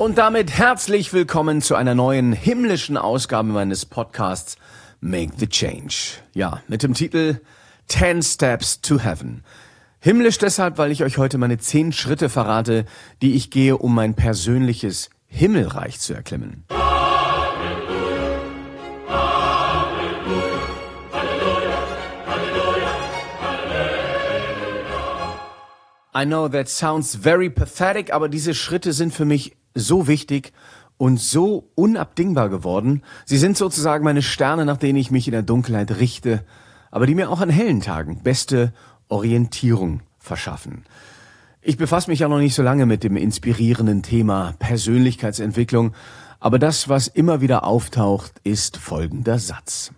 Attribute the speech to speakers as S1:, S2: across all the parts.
S1: Und damit herzlich willkommen zu einer neuen himmlischen Ausgabe meines Podcasts Make the Change. Ja, mit dem Titel 10 Steps to Heaven. Himmlisch deshalb, weil ich euch heute meine 10 Schritte verrate, die ich gehe, um mein persönliches Himmelreich zu erklimmen. I know that sounds very pathetic, aber diese Schritte sind für mich so wichtig und so unabdingbar geworden. Sie sind sozusagen meine Sterne, nach denen ich mich in der Dunkelheit richte, aber die mir auch an hellen Tagen beste Orientierung verschaffen. Ich befasse mich ja noch nicht so lange mit dem inspirierenden Thema Persönlichkeitsentwicklung, aber das, was immer wieder auftaucht, ist folgender Satz.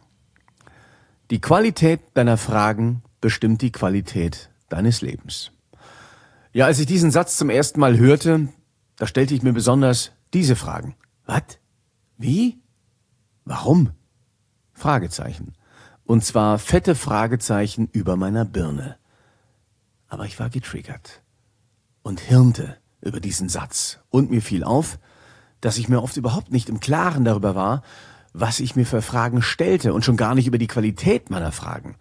S1: Die Qualität deiner Fragen bestimmt die Qualität deines Lebens. Ja, als ich diesen Satz zum ersten Mal hörte, da stellte ich mir besonders diese Fragen. Was? Wie? Warum? Fragezeichen. Und zwar fette Fragezeichen über meiner Birne. Aber ich war getriggert und hirnte über diesen Satz. Und mir fiel auf, dass ich mir oft überhaupt nicht im Klaren darüber war, was ich mir für Fragen stellte und schon gar nicht über die Qualität meiner Fragen.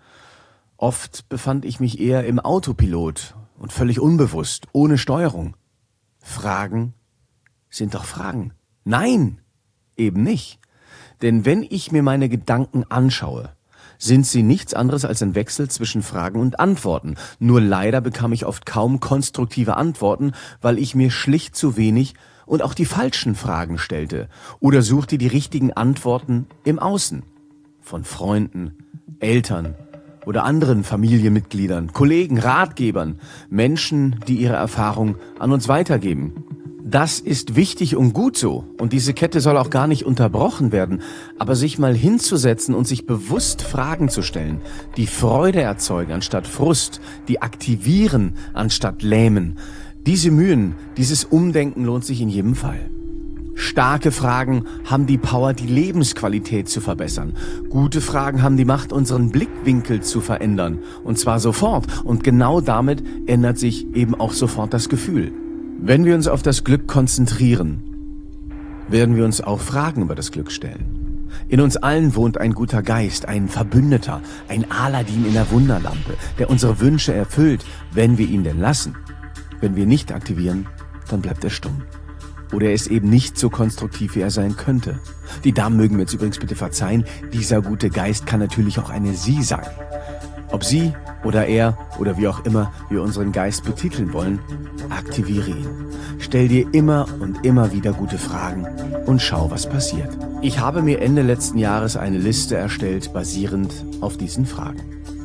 S1: Oft befand ich mich eher im Autopilot und völlig unbewusst, ohne Steuerung. Fragen sind doch Fragen. Nein, eben nicht. Denn wenn ich mir meine Gedanken anschaue, sind sie nichts anderes als ein Wechsel zwischen Fragen und Antworten. Nur leider bekam ich oft kaum konstruktive Antworten, weil ich mir schlicht zu wenig und auch die falschen Fragen stellte oder suchte die richtigen Antworten im Außen. Von Freunden, Eltern oder anderen Familienmitgliedern, Kollegen, Ratgebern, Menschen, die ihre Erfahrung an uns weitergeben. Das ist wichtig und gut so und diese Kette soll auch gar nicht unterbrochen werden, aber sich mal hinzusetzen und sich bewusst Fragen zu stellen, die Freude erzeugen anstatt Frust, die aktivieren anstatt lähmen. Diese Mühen, dieses Umdenken lohnt sich in jedem Fall. Starke Fragen haben die Power, die Lebensqualität zu verbessern. Gute Fragen haben die Macht, unseren Blickwinkel zu verändern. Und zwar sofort. Und genau damit ändert sich eben auch sofort das Gefühl. Wenn wir uns auf das Glück konzentrieren, werden wir uns auch Fragen über das Glück stellen. In uns allen wohnt ein guter Geist, ein Verbündeter, ein Aladin in der Wunderlampe, der unsere Wünsche erfüllt, wenn wir ihn denn lassen. Wenn wir nicht aktivieren, dann bleibt er stumm. Oder er ist eben nicht so konstruktiv, wie er sein könnte. Die Damen mögen mir jetzt übrigens bitte verzeihen, dieser gute Geist kann natürlich auch eine Sie sein. Ob sie oder er oder wie auch immer wir unseren Geist betiteln wollen, aktiviere ihn. Stell dir immer und immer wieder gute Fragen und schau, was passiert. Ich habe mir Ende letzten Jahres eine Liste erstellt, basierend auf diesen Fragen.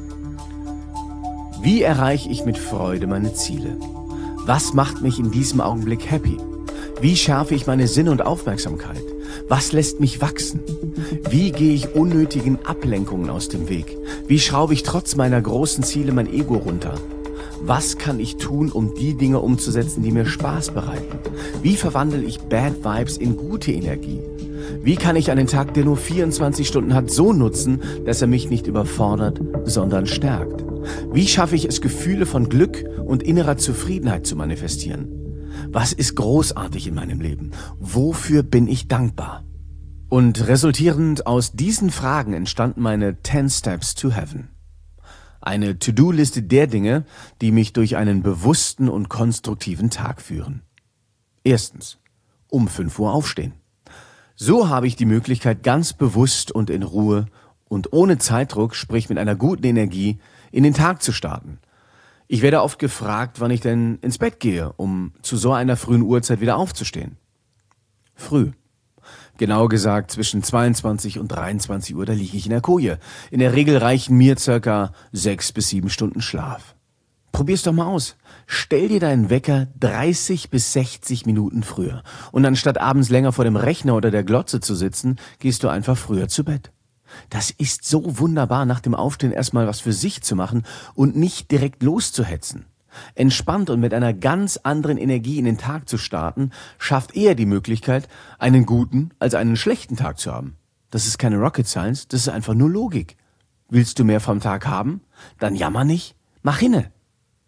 S1: Wie erreiche ich mit Freude meine Ziele? Was macht mich in diesem Augenblick happy? Wie schärfe ich meine Sinne und Aufmerksamkeit? Was lässt mich wachsen? Wie gehe ich unnötigen Ablenkungen aus dem Weg? Wie schraube ich trotz meiner großen Ziele mein Ego runter? Was kann ich tun, um die Dinge umzusetzen, die mir Spaß bereiten? Wie verwandle ich Bad Vibes in gute Energie? Wie kann ich einen Tag, der nur 24 Stunden hat, so nutzen, dass er mich nicht überfordert, sondern stärkt? Wie schaffe ich es, Gefühle von Glück und innerer Zufriedenheit zu manifestieren? Was ist großartig in meinem Leben? Wofür bin ich dankbar? Und resultierend aus diesen Fragen entstanden meine 10 Steps to Heaven. Eine To-Do-Liste der Dinge, die mich durch einen bewussten und konstruktiven Tag führen. Erstens, um 5 Uhr aufstehen. So habe ich die Möglichkeit, ganz bewusst und in Ruhe und ohne Zeitdruck, sprich mit einer guten Energie, in den Tag zu starten. Ich werde oft gefragt, wann ich denn ins Bett gehe, um zu so einer frühen Uhrzeit wieder aufzustehen. Früh. Genauer gesagt zwischen 22 und 23 Uhr, da liege ich in der Koje. In der Regel reichen mir circa 6 bis 7 Stunden Schlaf. Probier's doch mal aus. Stell dir deinen Wecker 30 bis 60 Minuten früher. Und anstatt abends länger vor dem Rechner oder der Glotze zu sitzen, gehst du einfach früher zu Bett. Das ist so wunderbar, nach dem Aufstehen erstmal was für sich zu machen und nicht direkt loszuhetzen. Entspannt und mit einer ganz anderen Energie in den Tag zu starten, schafft eher die Möglichkeit, einen guten als einen schlechten Tag zu haben. Das ist keine Rocket Science, das ist einfach nur Logik. Willst du mehr vom Tag haben? Dann jammer nicht, mach hinne.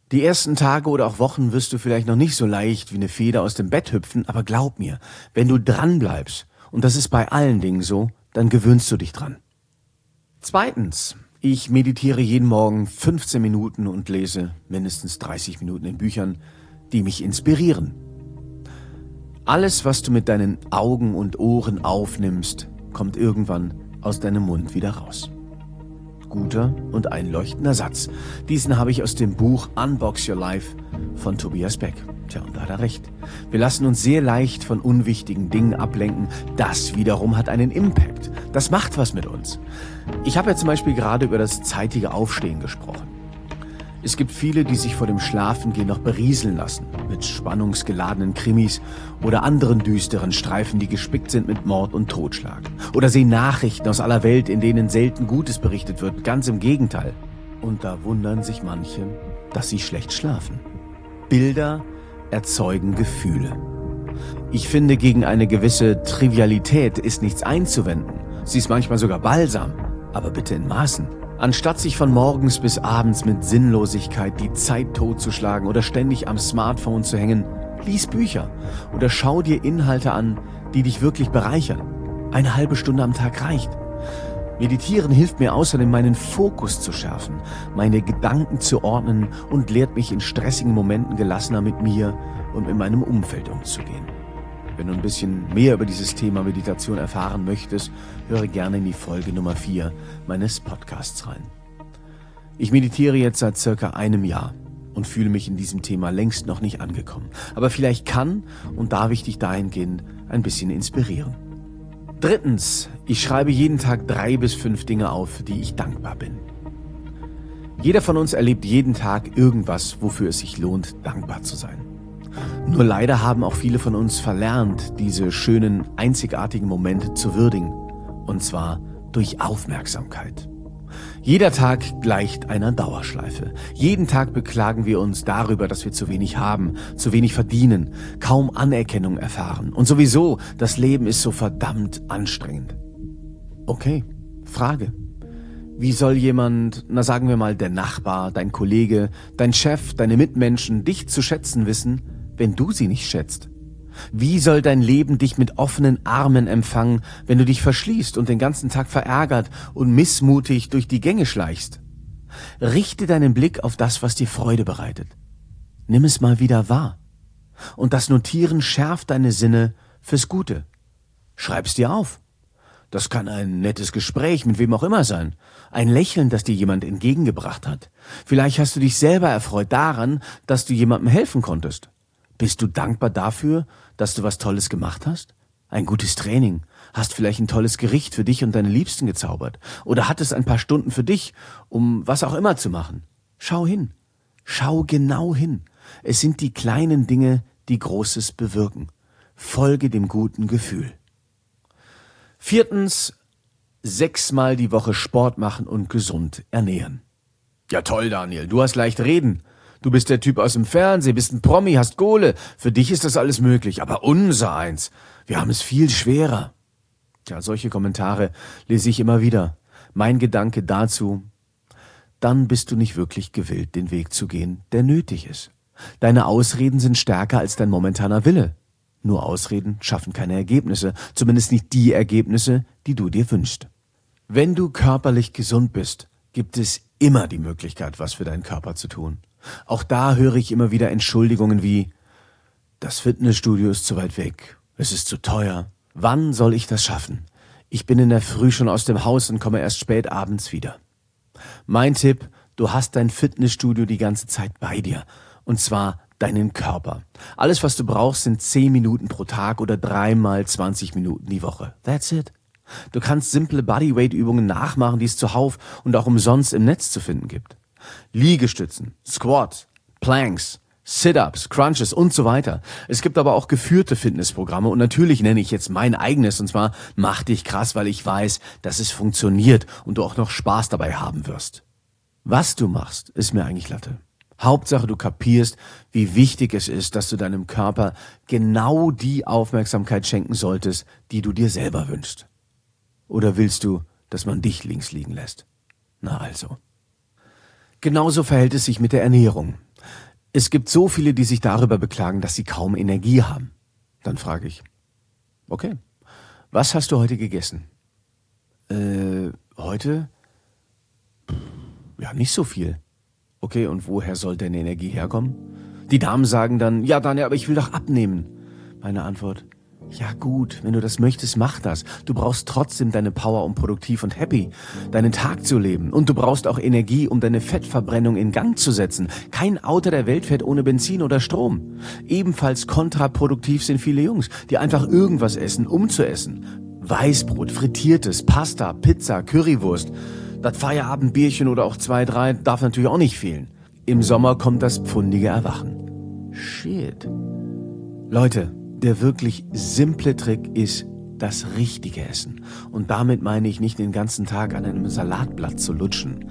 S1: Die ersten Tage oder auch Wochen wirst du vielleicht noch nicht so leicht wie eine Feder aus dem Bett hüpfen, aber glaub mir, wenn du dran bleibst, und das ist bei allen Dingen so, dann gewöhnst du dich dran. Zweitens, ich meditiere jeden Morgen 15 Minuten und lese mindestens 30 Minuten in Büchern, die mich inspirieren. Alles, was du mit deinen Augen und Ohren aufnimmst, kommt irgendwann aus deinem Mund wieder raus. Guter und einleuchtender Satz. Diesen habe ich aus dem Buch Unbox Your Life von Tobias Beck. Tja, und da hat er recht. Wir lassen uns sehr leicht von unwichtigen Dingen ablenken. Das wiederum hat einen Impact. Das macht was mit uns. Ich habe ja zum Beispiel gerade über das zeitige Aufstehen gesprochen. Es gibt viele, die sich vor dem Schlafengehen noch berieseln lassen, mit spannungsgeladenen Krimis oder anderen düsteren Streifen, die gespickt sind mit Mord und Totschlag. Oder sehen Nachrichten aus aller Welt, in denen selten Gutes berichtet wird, ganz im Gegenteil. Und da wundern sich manche, dass sie schlecht schlafen. Bilder erzeugen Gefühle. Ich finde, gegen eine gewisse Trivialität ist nichts einzuwenden. Sie ist manchmal sogar Balsam, aber bitte in Maßen. Anstatt sich von morgens bis abends mit Sinnlosigkeit die Zeit totzuschlagen oder ständig am Smartphone zu hängen, lies Bücher oder schau dir Inhalte an, die dich wirklich bereichern. Eine halbe Stunde am Tag reicht. Meditieren hilft mir außerdem, meinen Fokus zu schärfen, meine Gedanken zu ordnen und lehrt mich in stressigen Momenten gelassener mit mir und mit meinem Umfeld umzugehen. Wenn du ein bisschen mehr über dieses Thema Meditation erfahren möchtest, höre gerne in die Folge Nummer 4 meines Podcasts rein. Ich meditiere jetzt seit circa einem Jahr und fühle mich in diesem Thema längst noch nicht angekommen. Aber vielleicht kann und darf ich dich dahingehend ein bisschen inspirieren. Drittens, ich schreibe jeden Tag 3 bis 5 Dinge auf, für die ich dankbar bin. Jeder von uns erlebt jeden Tag irgendwas, wofür es sich lohnt, dankbar zu sein. Nur leider haben auch viele von uns verlernt, diese schönen, einzigartigen Momente zu würdigen. Und zwar durch Aufmerksamkeit. Jeder Tag gleicht einer Dauerschleife. Jeden Tag beklagen wir uns darüber, dass wir zu wenig haben, zu wenig verdienen, kaum Anerkennung erfahren. Und sowieso, das Leben ist so verdammt anstrengend. Okay, Frage. Wie soll jemand, sagen wir mal der Nachbar, dein Kollege, dein Chef, deine Mitmenschen dich zu schätzen wissen, wenn du sie nicht schätzt? Wie soll dein Leben dich mit offenen Armen empfangen, wenn du dich verschließt und den ganzen Tag verärgert und missmutig durch die Gänge schleichst? Richte deinen Blick auf das, was dir Freude bereitet. Nimm es mal wieder wahr. Und das Notieren schärft deine Sinne fürs Gute. Schreib's dir auf. Das kann ein nettes Gespräch mit wem auch immer sein. Ein Lächeln, das dir jemand entgegengebracht hat. Vielleicht hast du dich selber erfreut daran, dass du jemandem helfen konntest. Bist du dankbar dafür, dass du was Tolles gemacht hast? Ein gutes Training? Hast vielleicht ein tolles Gericht für dich und deine Liebsten gezaubert? Oder hattest ein paar Stunden für dich, um was auch immer zu machen? Schau hin. Schau genau hin. Es sind die kleinen Dinge, die Großes bewirken. Folge dem guten Gefühl. Viertens, 6-mal die Woche Sport machen und gesund ernähren. Ja toll, Daniel, du hast leicht reden. Du bist der Typ aus dem Fernsehen, bist ein Promi, hast Kohle. Für dich ist das alles möglich, aber unser eins, wir haben es viel schwerer. Tja, solche Kommentare lese ich immer wieder. Mein Gedanke dazu: Dann bist du nicht wirklich gewillt, den Weg zu gehen, der nötig ist. Deine Ausreden sind stärker als dein momentaner Wille. Nur Ausreden schaffen keine Ergebnisse, zumindest nicht die Ergebnisse, die du dir wünschst. Wenn du körperlich gesund bist, gibt es immer die Möglichkeit, was für deinen Körper zu tun. Auch da höre ich immer wieder Entschuldigungen wie: Das Fitnessstudio ist zu weit weg, es ist zu teuer. Wann soll ich das schaffen? Ich bin in der Früh schon aus dem Haus und komme erst spät abends wieder. Mein Tipp: Du hast dein Fitnessstudio die ganze Zeit bei dir. Und zwar deinen Körper. Alles, was du brauchst, sind 10 Minuten pro Tag oder 3 mal 20 Minuten die Woche. That's it. Du kannst simple Bodyweight-Übungen nachmachen, die es zuhauf und auch umsonst im Netz zu finden gibt. Liegestützen, Squats, Planks, Sit-Ups, Crunches und so weiter. Es gibt aber auch geführte Fitnessprogramme und natürlich nenne ich jetzt mein eigenes, und zwar Mach dich krass, weil ich weiß, dass es funktioniert und du auch noch Spaß dabei haben wirst. Was du machst, ist mir eigentlich Latte. Hauptsache, du kapierst, wie wichtig es ist, dass du deinem Körper genau die Aufmerksamkeit schenken solltest, die du dir selber wünschst. Oder willst du, dass man dich links liegen lässt? Na also. Genauso verhält es sich mit der Ernährung. Es gibt so viele, die sich darüber beklagen, dass sie kaum Energie haben. Dann frage ich, okay, was hast du heute gegessen? Heute? Ja, nicht so viel. Okay, und woher soll deine Energie herkommen? Die Damen sagen dann, ja Daniel, aber ich will doch abnehmen. Meine Antwort, ja gut, wenn du das möchtest, mach das. Du brauchst trotzdem deine Power, um produktiv und happy deinen Tag zu leben. Und du brauchst auch Energie, um deine Fettverbrennung in Gang zu setzen. Kein Auto der Welt fährt ohne Benzin oder Strom. Ebenfalls kontraproduktiv sind viele Jungs, die einfach irgendwas essen, um zu essen. Weißbrot, Frittiertes, Pasta, Pizza, Currywurst. Das Feierabendbierchen oder auch 2, 3 darf natürlich auch nicht fehlen. Im Sommer kommt das pfundige Erwachen. Shit. Leute, der wirklich simple Trick ist das richtige Essen. Und damit meine ich nicht den ganzen Tag an einem Salatblatt zu lutschen.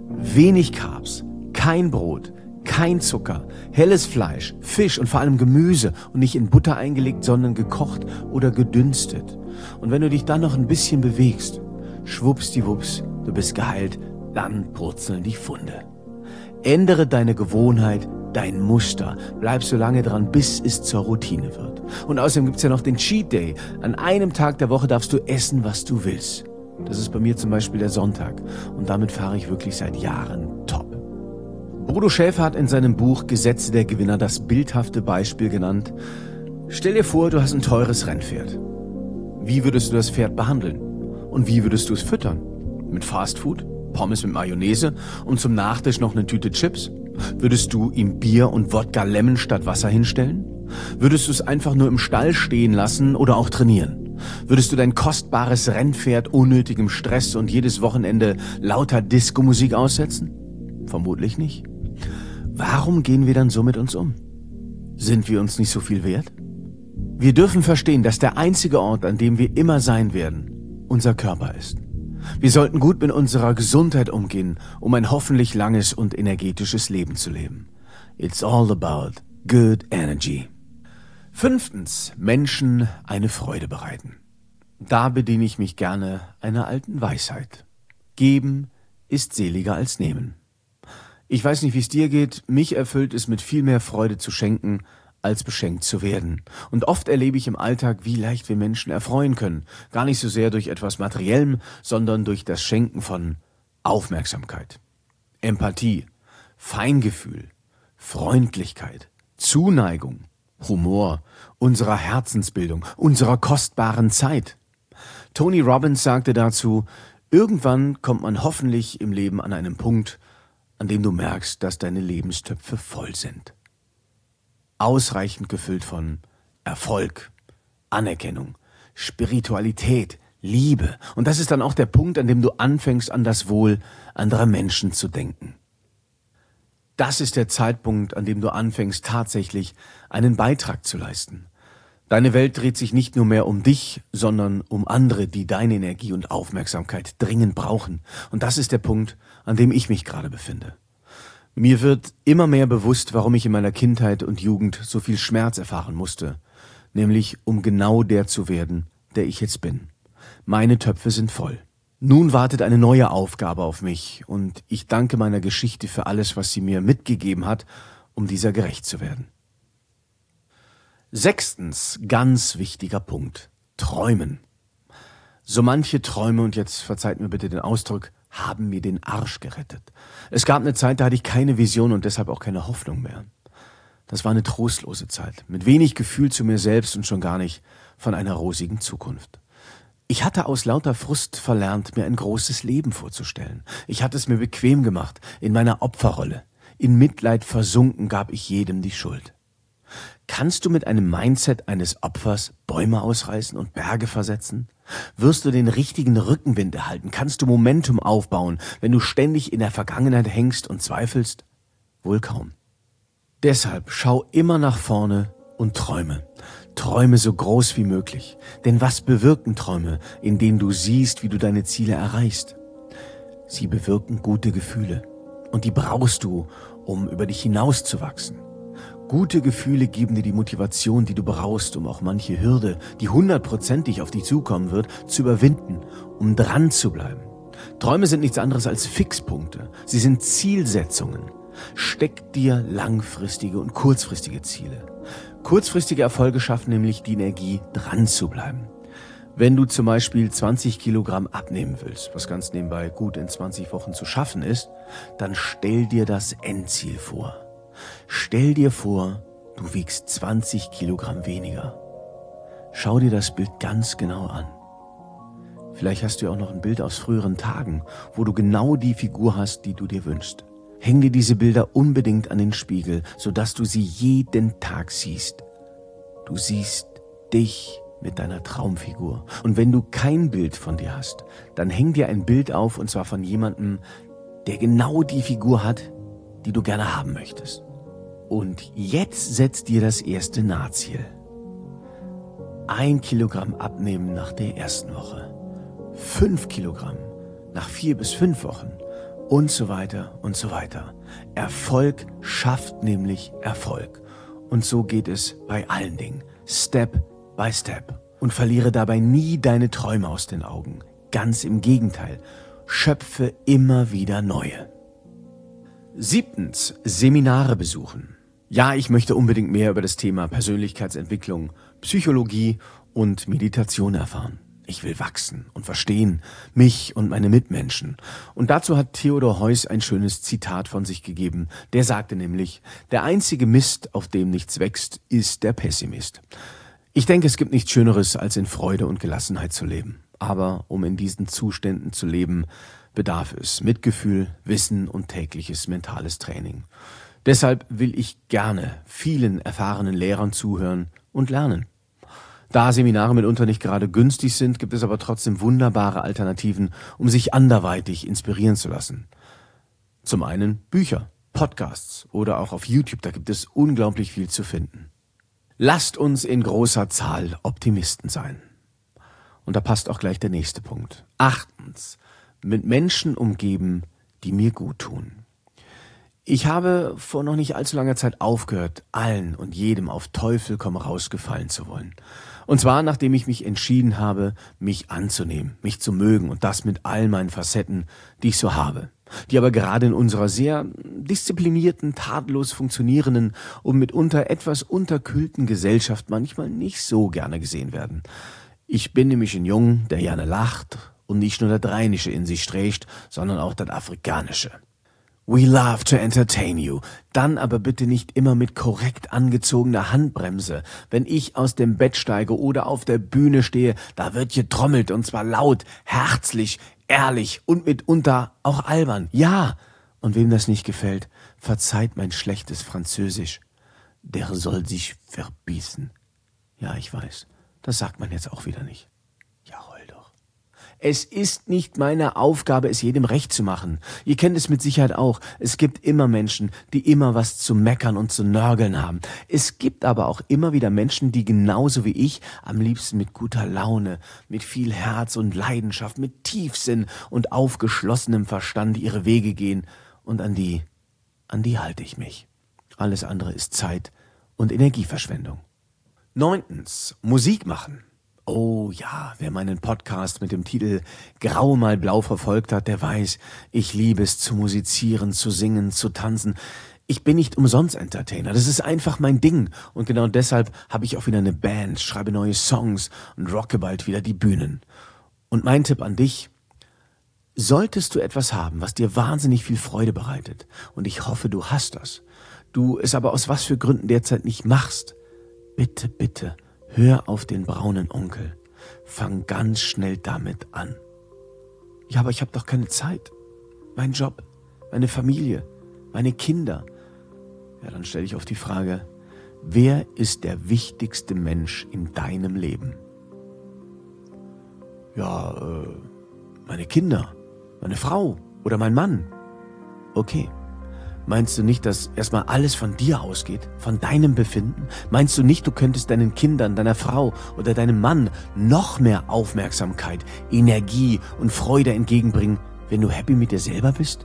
S1: Wenig Carbs, kein Brot, kein Zucker, helles Fleisch, Fisch und vor allem Gemüse und nicht in Butter eingelegt, sondern gekocht oder gedünstet. Und wenn du dich dann noch ein bisschen bewegst, schwuppsdiwupps, du bist geheilt, dann purzeln die Funde. Ändere deine Gewohnheit, dein Muster. Bleib so lange dran, bis es zur Routine wird. Und außerdem gibt's ja noch den Cheat Day. An einem Tag der Woche darfst du essen, was du willst. Das ist bei mir zum Beispiel der Sonntag. Und damit fahre ich wirklich seit Jahren top. Bodo Schäfer hat in seinem Buch Gesetze der Gewinner das bildhafte Beispiel genannt. Stell dir vor, du hast ein teures Rennpferd. Wie würdest du das Pferd behandeln? Und wie würdest du es füttern? Mit Fastfood? Pommes mit Mayonnaise und zum Nachtisch noch eine Tüte Chips? Würdest du ihm Bier und Wodka Lemon statt Wasser hinstellen? Würdest du es einfach nur im Stall stehen lassen oder auch trainieren? Würdest du dein kostbares Rennpferd unnötigem Stress und jedes Wochenende lauter Disco-Musik aussetzen? Vermutlich nicht. Warum gehen wir dann so mit uns um? Sind wir uns nicht so viel wert? Wir dürfen verstehen, dass der einzige Ort, an dem wir immer sein werden, unser Körper ist. Wir sollten gut mit unserer Gesundheit umgehen, um ein hoffentlich langes und energetisches Leben zu leben. It's all about good energy. 5. Menschen eine Freude bereiten. Da bediene ich mich gerne einer alten Weisheit. Geben ist seliger als nehmen. Ich weiß nicht, wie es dir geht, mich erfüllt es mit viel mehr Freude zu schenken, als beschenkt zu werden. Und oft erlebe ich im Alltag, wie leicht wir Menschen erfreuen können. Gar nicht so sehr durch etwas Materiellem, sondern durch das Schenken von Aufmerksamkeit, Empathie, Feingefühl, Freundlichkeit, Zuneigung, Humor, unserer Herzensbildung, unserer kostbaren Zeit. Tony Robbins sagte dazu, irgendwann kommt man hoffentlich im Leben an einem Punkt, an dem du merkst, dass deine Lebenstöpfe voll sind. Ausreichend gefüllt von Erfolg, Anerkennung, Spiritualität, Liebe. Und das ist dann auch der Punkt, an dem du anfängst, an das Wohl anderer Menschen zu denken. Das ist der Zeitpunkt, an dem du anfängst, tatsächlich einen Beitrag zu leisten. Deine Welt dreht sich nicht nur mehr um dich, sondern um andere, die deine Energie und Aufmerksamkeit dringend brauchen. Und das ist der Punkt, an dem ich mich gerade befinde. Mir wird immer mehr bewusst, warum ich in meiner Kindheit und Jugend so viel Schmerz erfahren musste, nämlich um genau der zu werden, der ich jetzt bin. Meine Töpfe sind voll. Nun wartet eine neue Aufgabe auf mich und ich danke meiner Geschichte für alles, was sie mir mitgegeben hat, um dieser gerecht zu werden. 6. Ganz wichtiger Punkt. Träumen. So manche Träume, und jetzt verzeiht mir bitte den Ausdruck, haben mir den Arsch gerettet. Es gab eine Zeit, da hatte ich keine Vision und deshalb auch keine Hoffnung mehr. Das war eine trostlose Zeit, mit wenig Gefühl zu mir selbst und schon gar nicht von einer rosigen Zukunft. Ich hatte aus lauter Frust verlernt, mir ein großes Leben vorzustellen. Ich hatte es mir bequem gemacht, in meiner Opferrolle. In Mitleid versunken gab ich jedem die Schuld. Kannst du mit einem Mindset eines Opfers Bäume ausreißen und Berge versetzen? Wirst du den richtigen Rückenwind erhalten? Kannst du Momentum aufbauen, wenn du ständig in der Vergangenheit hängst und zweifelst? Wohl kaum. Deshalb schau immer nach vorne und träume. Träume so groß wie möglich. Denn was bewirken Träume, in denen du siehst, wie du deine Ziele erreichst? Sie bewirken gute Gefühle. Und die brauchst du, um über dich hinauszuwachsen. Gute Gefühle geben dir die Motivation, die du brauchst, um auch manche Hürde, die 100%ig auf dich zukommen wird, zu überwinden, um dran zu bleiben. Träume sind nichts anderes als Fixpunkte. Sie sind Zielsetzungen. Steck dir langfristige und kurzfristige Ziele. Kurzfristige Erfolge schaffen nämlich die Energie, dran zu bleiben. Wenn du zum Beispiel 20 Kilogramm abnehmen willst, was ganz nebenbei gut in 20 Wochen zu schaffen ist, dann stell dir das Endziel vor. Stell dir vor, du wiegst 20 Kilogramm weniger. Schau dir das Bild ganz genau an. Vielleicht hast du ja auch noch ein Bild aus früheren Tagen, wo du genau die Figur hast, die du dir wünschst. Häng dir diese Bilder unbedingt an den Spiegel, sodass du sie jeden Tag siehst. Du siehst dich mit deiner Traumfigur. Und wenn du kein Bild von dir hast, dann häng dir ein Bild auf, und zwar von jemandem, der genau die Figur hat, die du gerne haben möchtest. Und jetzt setz dir das erste Nahziel. 1 Kilogramm abnehmen nach der ersten Woche. 5 Kilogramm nach 4 bis 5 Wochen. Und so weiter und so weiter. Erfolg schafft nämlich Erfolg. Und so geht es bei allen Dingen. Step by Step. Und verliere dabei nie deine Träume aus den Augen. Ganz im Gegenteil. Schöpfe immer wieder neue. 7. Seminare besuchen. Ja, ich möchte unbedingt mehr über das Thema Persönlichkeitsentwicklung, Psychologie und Meditation erfahren. Ich will wachsen und verstehen, mich und meine Mitmenschen. Und dazu hat Theodor Heuss ein schönes Zitat von sich gegeben. Der sagte nämlich, der einzige Mist, auf dem nichts wächst, ist der Pessimist. Ich denke, es gibt nichts Schöneres, als in Freude und Gelassenheit zu leben. Aber um in diesen Zuständen zu leben, bedarf es Mitgefühl, Wissen und tägliches mentales Training. Deshalb will ich gerne vielen erfahrenen Lehrern zuhören und lernen. Da Seminare mitunter nicht gerade günstig sind, gibt es aber trotzdem wunderbare Alternativen, um sich anderweitig inspirieren zu lassen. Zum einen Bücher, Podcasts oder auch auf YouTube, da gibt es unglaublich viel zu finden. Lasst uns in großer Zahl Optimisten sein. Und da passt auch gleich der nächste Punkt. 8. Mit Menschen umgeben, die mir gut tun. Ich habe vor noch nicht allzu langer Zeit aufgehört, allen und jedem auf Teufel komm raus gefallen zu wollen. Und zwar, nachdem ich mich entschieden habe, mich anzunehmen, mich zu mögen und das mit all meinen Facetten, die ich so habe. Die aber gerade in unserer sehr disziplinierten, tadellos funktionierenden und mitunter etwas unterkühlten Gesellschaft manchmal nicht so gerne gesehen werden. Ich bin nämlich ein Jung, der gerne lacht und nicht nur das Rheinische in sich strächt, sondern auch das Afrikanische. We love to entertain you. Dann aber bitte nicht immer mit korrekt angezogener Handbremse. Wenn ich aus dem Bett steige oder auf der Bühne stehe, da wird getrommelt und zwar laut, herzlich, ehrlich und mitunter auch albern. Ja, und wem das nicht gefällt, verzeiht mein schlechtes Französisch. Der soll sich verbießen. Ja, ich weiß, das sagt man jetzt auch wieder nicht. Ja, heul doch. Es ist nicht meine Aufgabe, es jedem recht zu machen. Ihr kennt es mit Sicherheit auch. Es gibt immer Menschen, die immer was zu meckern und zu nörgeln haben. Es gibt aber auch immer wieder Menschen, die genauso wie ich am liebsten mit guter Laune, mit viel Herz und Leidenschaft, mit Tiefsinn und aufgeschlossenem Verstand ihre Wege gehen. Und an die halte ich mich. Alles andere ist Zeit und Energieverschwendung. 9. Musik machen. Oh ja, wer meinen Podcast mit dem Titel Grau mal blau verfolgt hat, der weiß, ich liebe es zu musizieren, zu singen, zu tanzen. Ich bin nicht umsonst Entertainer, das ist einfach mein Ding. Und genau deshalb habe ich auch wieder eine Band, schreibe neue Songs und rocke bald wieder die Bühnen. Und mein Tipp an dich: Solltest du etwas haben, was dir wahnsinnig viel Freude bereitet, und ich hoffe, du hast das, du es aber aus was für Gründen derzeit nicht machst, bitte, bitte, hör auf den braunen Onkel. Fang ganz schnell damit an. Ja, aber ich habe doch keine Zeit. Mein Job, meine Familie, meine Kinder. Ja, dann stelle ich auf die Frage, wer ist der wichtigste Mensch in deinem Leben? Ja, meine Kinder, meine Frau oder mein Mann. Okay. Meinst du nicht, dass erstmal alles von dir ausgeht, von deinem Befinden? Meinst du nicht, du könntest deinen Kindern, deiner Frau oder deinem Mann noch mehr Aufmerksamkeit, Energie und Freude entgegenbringen, wenn du happy mit dir selber bist?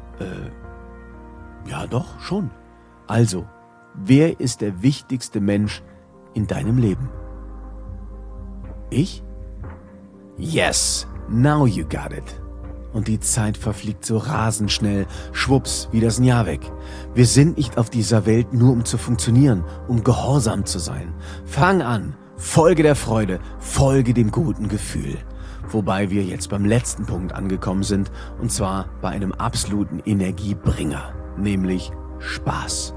S1: Ja doch, schon. Also, wer ist der wichtigste Mensch in deinem Leben? Ich? Yes, now you got it. Und die Zeit verfliegt so rasend schnell, schwupps, wieder ist ein Jahr weg. Wir sind nicht auf dieser Welt nur um zu funktionieren, um gehorsam zu sein. Fang an, folge der Freude, folge dem guten Gefühl. Wobei wir jetzt beim letzten Punkt angekommen sind, und zwar bei einem absoluten Energiebringer, nämlich Spaß.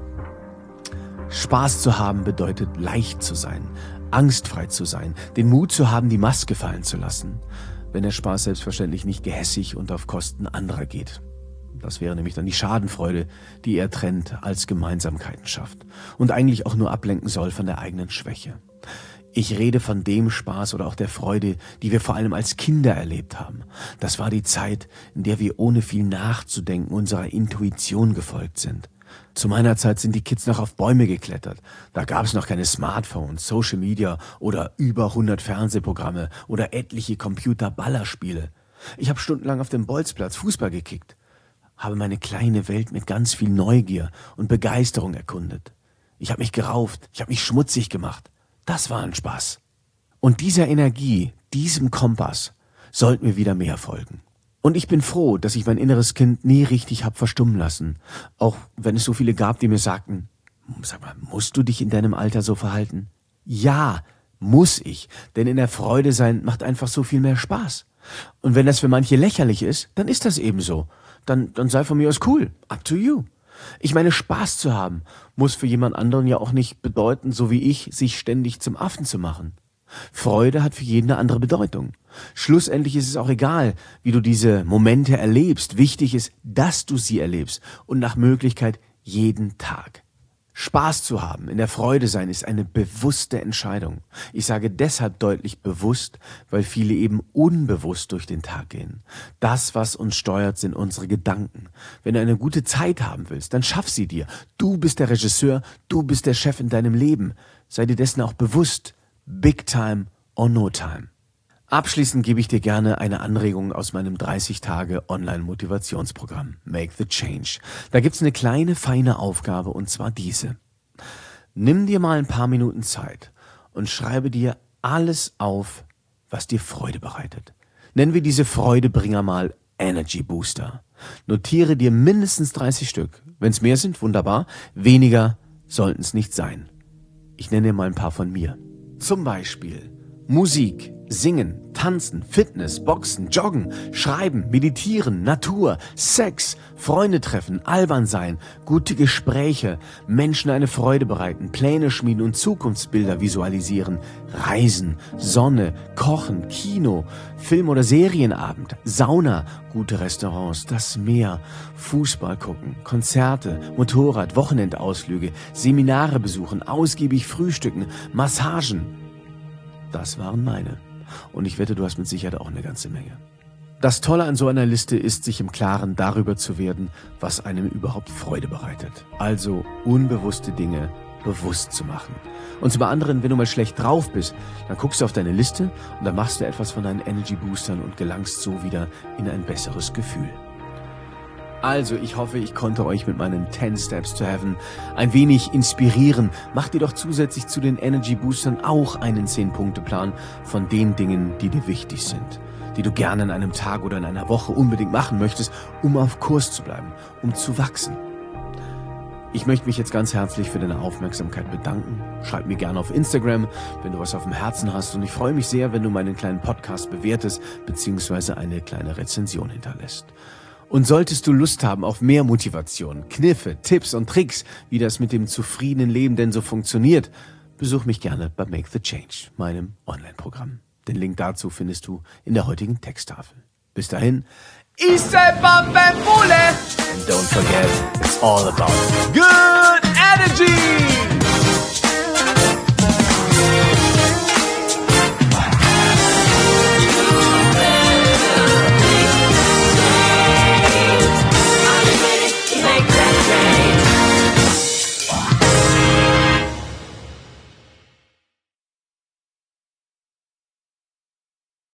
S1: Spaß zu haben bedeutet leicht zu sein, angstfrei zu sein, den Mut zu haben, die Maske fallen zu lassen. Wenn der Spaß selbstverständlich nicht gehässig und auf Kosten anderer geht. Das wäre nämlich dann die Schadenfreude, die er trennt, als Gemeinsamkeiten schafft und eigentlich auch nur ablenken soll von der eigenen Schwäche. Ich rede von dem Spaß oder auch der Freude, die wir vor allem als Kinder erlebt haben. Das war die Zeit, in der wir ohne viel nachzudenken unserer Intuition gefolgt sind. Zu meiner Zeit sind die Kids noch auf Bäume geklettert. Da gab es noch keine Smartphones, Social Media oder über 100 Fernsehprogramme oder etliche Computer-Ballerspiele. Ich habe stundenlang auf dem Bolzplatz Fußball gekickt, habe meine kleine Welt mit ganz viel Neugier und Begeisterung erkundet. Ich habe mich gerauft, ich habe mich schmutzig gemacht. Das war ein Spaß. Und dieser Energie, diesem Kompass, sollten wir wieder mehr folgen. Und ich bin froh, dass ich mein inneres Kind nie richtig hab verstummen lassen. Auch wenn es so viele gab, die mir sagten, sag mal, musst du dich in deinem Alter so verhalten? Ja, muss ich, denn in der Freude sein macht einfach so viel mehr Spaß. Und wenn das für manche lächerlich ist, dann ist das eben so. Dann sei von mir aus cool, up to you. Ich meine, Spaß zu haben, muss für jemand anderen ja auch nicht bedeuten, so wie ich, sich ständig zum Affen zu machen. Freude hat für jeden eine andere Bedeutung. Schlussendlich ist es auch egal, wie du diese Momente erlebst. Wichtig ist, dass du sie erlebst und nach Möglichkeit jeden Tag. Spaß zu haben, in der Freude sein, ist eine bewusste Entscheidung. Ich sage deshalb deutlich bewusst, weil viele eben unbewusst durch den Tag gehen. Das, was uns steuert, sind unsere Gedanken. Wenn du eine gute Zeit haben willst, dann schaff sie dir. Du bist der Regisseur, du bist der Chef in deinem Leben. Sei dir dessen auch bewusst. Big time or no time. Abschließend gebe ich dir gerne eine Anregung aus meinem 30-Tage-Online-Motivationsprogramm Make the Change. Da gibt's eine kleine, feine Aufgabe und zwar diese. Nimm dir mal ein paar Minuten Zeit und schreibe dir alles auf, was dir Freude bereitet. Nennen wir diese Freudebringer mal Energy Booster. Notiere dir mindestens 30 Stück. Wenn es mehr sind, wunderbar. Weniger sollten es nicht sein. Ich nenne dir mal ein paar von mir. Zum Beispiel Musik, Singen, Tanzen, Fitness, Boxen, Joggen, Schreiben, Meditieren, Natur, Sex, Freunde treffen, albern sein, gute Gespräche, Menschen eine Freude bereiten, Pläne schmieden und Zukunftsbilder visualisieren, Reisen, Sonne, Kochen, Kino, Film- oder Serienabend, Sauna, gute Restaurants, das Meer, Fußball gucken, Konzerte, Motorrad, Wochenendausflüge, Seminare besuchen, ausgiebig frühstücken, Massagen. Das waren meine. Und ich wette, du hast mit Sicherheit auch eine ganze Menge. Das Tolle an so einer Liste ist, sich im Klaren darüber zu werden, was einem überhaupt Freude bereitet. Also unbewusste Dinge bewusst zu machen. Und zum anderen, wenn du mal schlecht drauf bist, dann guckst du auf deine Liste und dann machst du etwas von deinen Energy Boostern und gelangst so wieder in ein besseres Gefühl. Also, ich hoffe, ich konnte euch mit meinen 10 Steps to Heaven ein wenig inspirieren. Macht dir doch zusätzlich zu den Energy Boostern auch einen 10-Punkte-Plan von den Dingen, die dir wichtig sind, die du gerne in einem Tag oder in einer Woche unbedingt machen möchtest, um auf Kurs zu bleiben, um zu wachsen. Ich möchte mich jetzt ganz herzlich für deine Aufmerksamkeit bedanken. Schreib mir gerne auf Instagram, wenn du was auf dem Herzen hast. Und ich freue mich sehr, wenn du meinen kleinen Podcast bewertest bzw. eine kleine Rezension hinterlässt. Und solltest du Lust haben auf mehr Motivation, Kniffe, Tipps und Tricks, wie das mit dem zufriedenen Leben denn so funktioniert, besuch mich gerne bei Make the Change, meinem Online-Programm. Den Link dazu findest du in der heutigen Texttafel. Bis dahin, and don't forget, it's all about good energy!